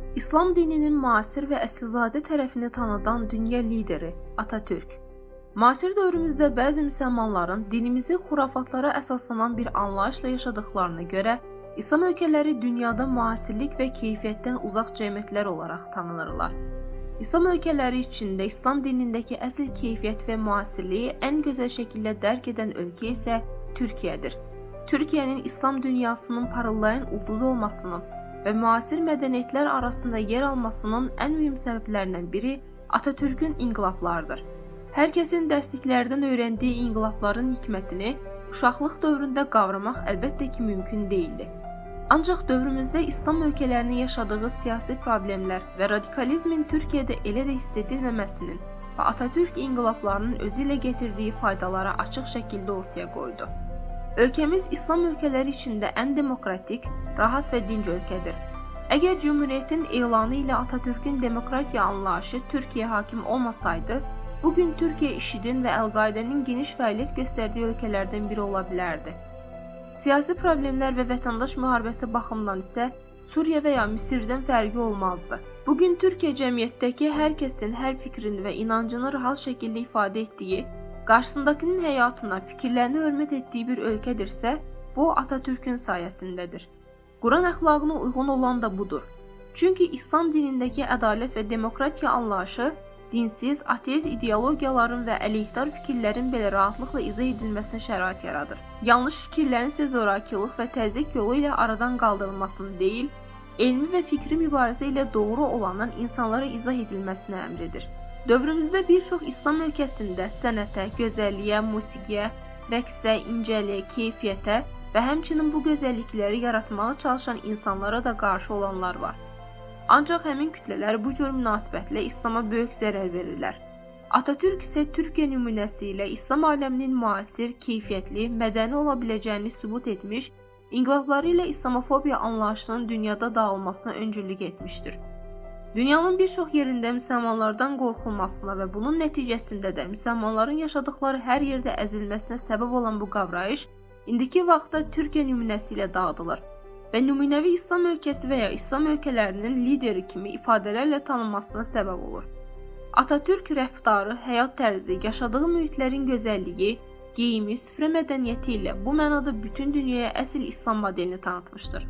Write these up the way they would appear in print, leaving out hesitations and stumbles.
İslam dininin müasir və əsilzadə tərəfini tanıdan dünya lideri Atatürk. Müasir dövrümüzdə bəzi müsəlmanların dinimizi xurafatlara əsaslanan bir anlayışla yaşadıklarına görə İslam ölkələri dünyada müasirlik və keyfiyyətdən uzaq cəmiyyətlər olaraq tanınırlar. İslam ölkələri içində İslam dinindəki əsl keyfiyyət və müasirliyi ən gözəl şəkildə dərk edən ölkə isə Türkiyədir. Türkiyənin İslam dünyasının parıldayan ulduz olmasının və müasir mədəniyyətlər arasında yer almasının ən mühüm səbəblərindən biri Atatürk'ün inqilablarıdır. Hər kəsin dərsliklərdən öyrəndiyi inqilabların hikmətini uşaqlıq dövründə qavramaq əlbəttə ki, mümkün deyildi. Ancaq dövrümüzdə İslam ölkələrinin yaşadığı siyasi problemlər və radikalizmin Türkiyədə elə də hiss edilməməsinin və Atatürk inqilablarının özü ilə gətirdiyi faydaları açıq şəkildə ortaya qoydu. Ölkəmiz İslam ölkələri içində ən demokratik, rahat və dinc ölkədir. Əgər Cümhuriyyətin elanı ilə Atatürk'ün demokratiya anlayışı Türkiyə hakim olmasaydı, bugün Türkiyə IŞİD'in və Əl-Qaidənin geniş fəaliyyət göstərdiyi ölkələrdən biri ola bilərdi. Siyasi problemlər və vətəndaş müharibəsi baxımından isə Suriya və ya Misirdən fərqi olmazdı. Bugün Türkiyə cəmiyyətdəki hər kəsin hər fikrini və inancını rahat şəkildə ifadə etdiyi, qarşısındakının həyatına, fikirlərini hörmət etdiyi bir ölkədirsə, bu Atatürk'ün sayəsindədir. Quran əxlaqına uyğun olan da budur. Çünki İslam dinindəki ədalət və demokratiya anlayışı dinsiz, ateist ideologiyaların və əleyhtar fikirlərin belə rahatlıqla izah edilməsinə şərait yaradır. Yanlış fikirlərin isə zorakılıq və təzyiq yolu ilə aradan qaldırılmasını deyil, elmi və fikri mübarizə ilə doğru olanın insanlara izah edilməsinə əmr edir. Dövrümüzdə bir çox İslam ölkəsində sənətə, gözəlliyə, musiqiyə, rəqsə, incəliyə, keyfiyyətə və həmçinin bu gözəllikləri yaratmağa çalışan insanlara da qarşı olanlar var. Ancaq həmin kütlələr bu cür münasibətlə İslama böyük zərər verirlər. Atatürk isə Türkiyə nümunəsi ilə İslam aləminin müasir, keyfiyyətli, mədəni ola biləcəyini sübut etmiş, inqilabları ilə İslamofobiya anlayışının dünyada dağılmasına öncülük etmişdir. Dünyanın bir çox yerində müsəlmanlardan qorxulmasına və bunun nəticəsində də müsəlmanların yaşadıkları hər yerdə əzilməsinə səbəb olan bu qavrayış indiki vaxtda Türkiyə nümunəsi ilə dağıdılır və nümunəvi İslam ölkəsi və ya İslam ölkələrinin lideri kimi ifadələrlə tanınmasına səbəb olur. Atatürk rəftarı, həyat tərzi, yaşadığı mühitlərin gözəlliyi, geyimi, süfrə mədəniyyəti ilə bu mənada bütün dünyaya əsl İslam modelini tanıtmışdır.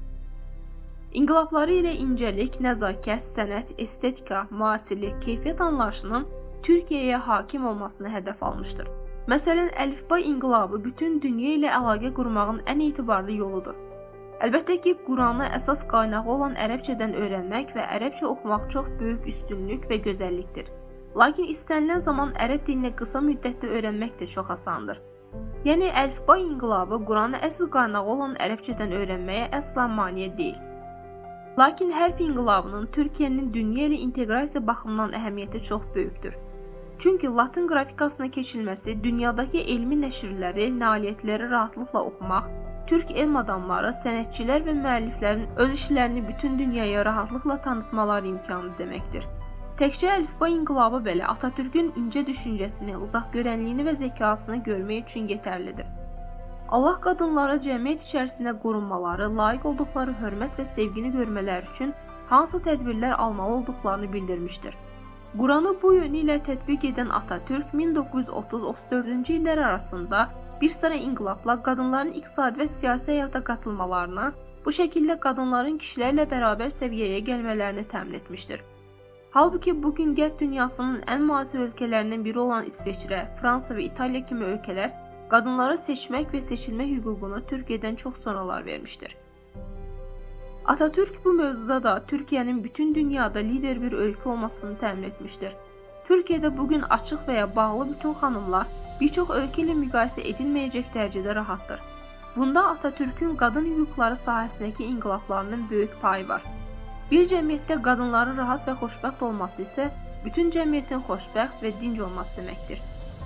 İnqilabları ilə incəlik, nəzakət, sənət, estetika, müasirlik, keyfiyyət anlayışının Türkiyəyə hakim olmasını hədəf almışdır. Məsələn, əlifba inqilabı bütün dünya ilə əlaqə qurmağın ən etibarlı yoludur. Əlbəttə ki, Quranı əsas qaynağı olan ərəbcədən öyrənmək və ərəbcə oxumaq çox böyük üstünlük və gözəllikdir. Lakin istənilən zaman ərəb dilini qısa müddətdə öyrənmək də çox asandır. Yəni, əlifba inqilabı Quranı əsl qaynağı olan ərəbcədən öyrənməyə əsla maneə deyil. Lakin hərf inqilabının Türkiyənin dünya ilə inteqrasiya baxımından əhəmiyyəti çox böyükdür. Çünki Latın qrafikasına keçilməsi dünyadakı elmi nəşrləri, nailiyyətləri rahatlıqla oxumaq, Türk elm adamları, sənətçilər və müəlliflərin öz işlərini bütün dünyaya rahatlıqla tanıtmaları imkanı deməkdir. Təkcə əlifba inqilabı belə Atatürk'ün incə düşüncəsini, uzaq görənliyini və zəkasını görmək üçün yetərlidir. Allah qadınlara cəmiyyət içərisində qorunmaları, layiq olduqları hörmət və sevgini görmələri üçün hansı tədbirlər almalı olduqlarını bildirmişdir. Quranı bu yönü ilə tətbiq edən Atatürk 1930-34-cü illər arasında bir sıra inqilabla qadınların iqtisadi və siyasi həyata qatılmalarını, bu şəkildə qadınların kişilərlə bərabər səviyyəyə gəlmələrini təmin etmişdir. Halbuki bugün Qərb dünyasının ən müasir ölkələrindən biri olan İsveçrə, Fransa və İtaliya kimi ölkələr qadınlara seçmək və seçilmə hüququnu Türkiyədən çox sonralar vermişdir. Atatürk bu mövzuda da Türkiyənin bütün dünyada lider bir ölkə olmasını təmin etmişdir. Türkiyədə bugün açıq və ya bağlı bütün xanımlar bir çox ölkə ilə müqayisə edilməyəcək dərəcədə rahatdır. Bunda Atatürk'ün qadın hüquqları sahəsindəki inqilablarının böyük payı var. Bir cəmiyyətdə qadınların rahat və xoşbəxt olması isə bütün cəmiyyətin xoşbəxt və dinc olması deməkdir.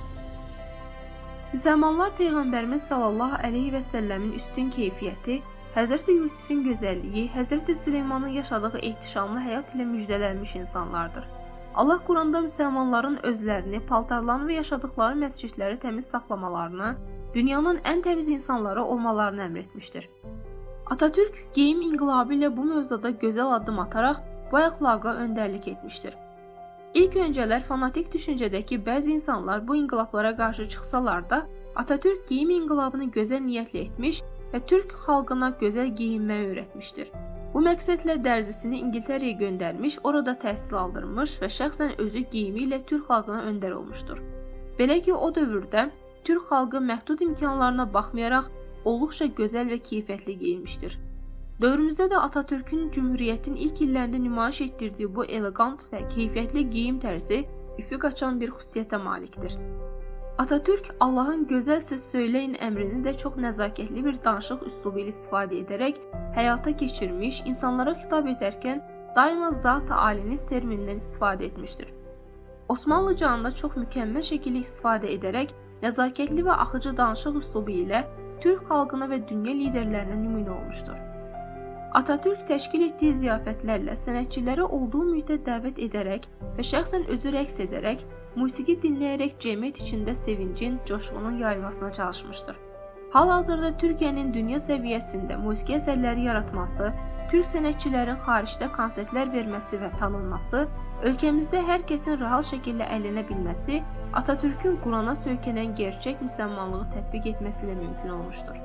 Müsəlmanlar Peyğəmbərimiz sallallahu əleyhi və səlləmin üstün keyfiyyəti, Həzrəti Yusifin gözəlliyi, Həzrəti Süleymanın yaşadığı ehtişamlı həyat ilə müjdələnmiş insanlardır. Allah Quranda müsəlmanların özlərini, paltarlarını və yaşadıkları məscidləri təmiz saxlamalarını, dünyanın ən təmiz insanları olmalarını əmr etmişdir. Atatürk geyim inqilabı ilə bu mövzuda gözəl addım ataraq bu əxlaqa öndərlik etmişdir. İlk öncələr fanatik düşüncədəki bəzi insanlar bu inqilablara qarşı çıxsalar da, Atatürk geyim inqilabını gözəl niyyətlə etmiş və Türk xalqına gözəl geyinməyi öyrətmişdir. Bu məqsədlə dərzisini İngiltərəyə göndərmiş, orada təhsil aldırmış və şəxsən özü geyimi ilə Türk xalqına öndər olmuşdur. Belə ki, o dövrdə Türk xalqı məhdud imkanlarına baxmayaraq olduqca gözəl və keyfiyyətli geyinmişdir. Dövrümüzdə də Atatürkün Cümhuriyyətin ilk illərində nümayiş etdirdiyi bu elegant və keyfiyyətli geyim tərzi üfüq açan bir xüsusiyyətə malikdir. Atatürk Allahın gözəl söz söyləyin əmrini də çox nəzakətli bir danışıq üslubu ilə istifadə edərək həyata keçirmiş, insanlara xitab edərkən daima zat-ı aliniz terminindən istifadə etmişdir. Osmanlıcanda çox mükəmməl şəkildə istifadə edərək nəzakətli və axıcı danışıq üslubu ilə Türk xalqına və dünya liderlərinə nümunə olmuşdur. Atatürk təşkil etdiyi ziyafətlərlə sənətçiləri olduğu mühitə dəvət edərək və şəxsən özü rəqs edərək, musiqi dinləyərək cəmiyyət içində sevincin, coşğunun yayılmasına çalışmışdır. Hal-hazırda Türkiyənin dünya səviyyəsində musiqi əsərləri yaratması, Türk sənətçilərin xaricdə konsertlər verməsi və tanınması, ölkəmizdə hər kəsin rahat şəkildə əylənə bilməsi, Atatürkün Qurana söykənən gerçək müsəlmanlığı tətbiq etməsi ilə mümkün olmuşdur.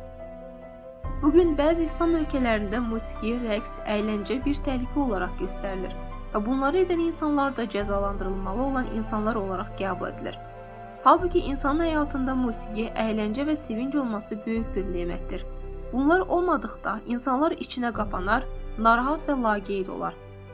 Bugün bəzi İslam ölkələrində musiqi, rəqs, əyləncə bir təhlükə olaraq göstərilir və bunları edən insanlar da cəzalandırılmalı olan insanlar olaraq qəbul edilir. Halbuki insanın həyatında musiqi, əyləncə və sevinc olması böyük bir nemətdir. Bunlar olmadıqda insanlar içinə qapanar, narahat və laqeyd olar.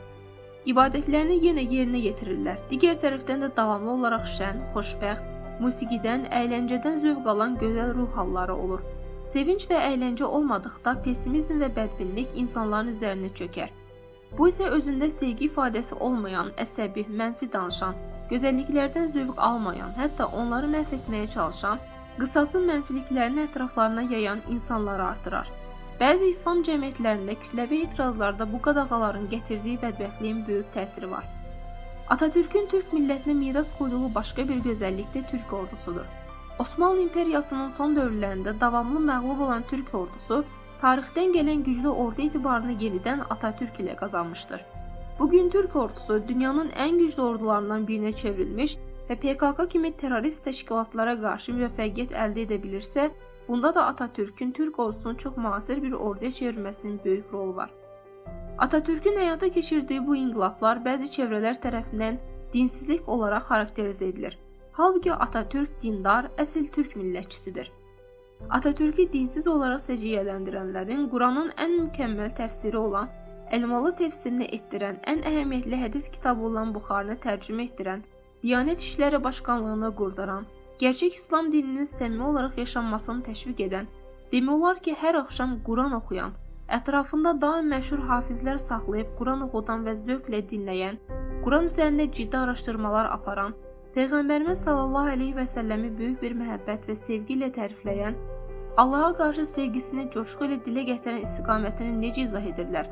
İbadətlərini yenə yerinə yetirirlər. Digər tərəfdən də davamlı olaraq şən, xoşbəxt, musiqidən, əyləncədən zövq alan gözəl ruh halları olur. Sevinç və əyləncə olmadıqda pessimizm və bədbinlik insanların üzərinə çökər. Bu isə özündə sevgi ifadəsi olmayan, əsəbi, mənfi danışan, gözəlliklərdən zövq almayan, hətta onları məhv etməyə çalışan, qısası mənfiliklərini ətraflarına yayan insanları artırar. Bəzi İslam cəmiyyətlərində kütləvi etirazlarda bu qadağaların gətirdiyi bədbəxtliyin böyük təsiri var. Atatürkün Türk millətinə miras qoyduğu başqa bir gözəllik də Türk ordusudur. Osmanlı İmperiyasının son dövrlərində davamlı məğlub olan Türk ordusu, tarixdən gələn güclü ordu etibarını yenidən Atatürk ilə qazanmışdır. Bugün Türk ordusu dünyanın ən güclü ordularından birinə çevrilmiş və PKK kimi terrorist təşkilatlara qarşı müvəffəqiyyət əldə edə bilirsə, bunda da Atatürkün Türk ordusunu çox müasir bir orduya çevirməsinin böyük rolu var. Atatürkün həyata keçirdiyi bu inqilablar bəzi çevrələr tərəfindən dinsizlik olaraq xarakterizə edilir. Halbuki Atatürk dindar, əsl Türk millətçisidir. Atatürk'ü dinsiz olaraq səciyyələndirənlərin Quranın ən mükəmməl təfsiri olan, Elmalı təfsirini etdirən, ən əhəmiyyətli hədis kitabı olan Buxarını tərcümə etdirən, Diyanət İşləri Başkanlığını qurdaran, gerçək İslam dininin səmimi olaraq yaşanmasını təşviq edən, demək olar ki, hər axşam Quran oxuyan, ətrafında daim məşhur hafizlər saxlayıb Quran oxudan və zövqlə dinləyən, Quran üzərində ciddi araşdırmalar aparan, Peyğəmbərimiz sallallahu əleyhi və səlləmi böyük bir məhəbbət və sevgi ilə tərifləyən, Allaha qarşı sevgisini coşqu ilə dilə gətirən istiqamətini necə izah edirlər?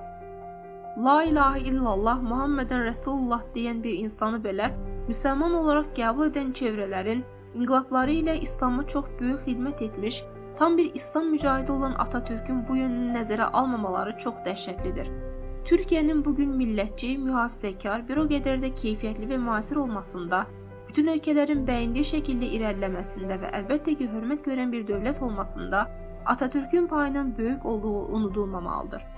La ilahə illallah, Muhammedən Rəsulullah deyən bir insanı belə müsəlman olaraq qəbul edən çevrələrin inqilabları ilə İslam'a çox böyük xidmət etmiş, tam bir İslam mücahidi olan Atatürk'ün bu yönünü nəzərə almamaları çox dəhşətlidir. Türkiyənin bugün millətçi, mühafizəkar, bir o qədər də keyfiyyətli və müasir olmasında, bütün ölkələrin bəyindiyi şəkildə irəliləməsində və əlbəttə ki, hörmət görən bir dövlət olmasında Atatürk'ün payının böyük olduğu unudulmamalıdır.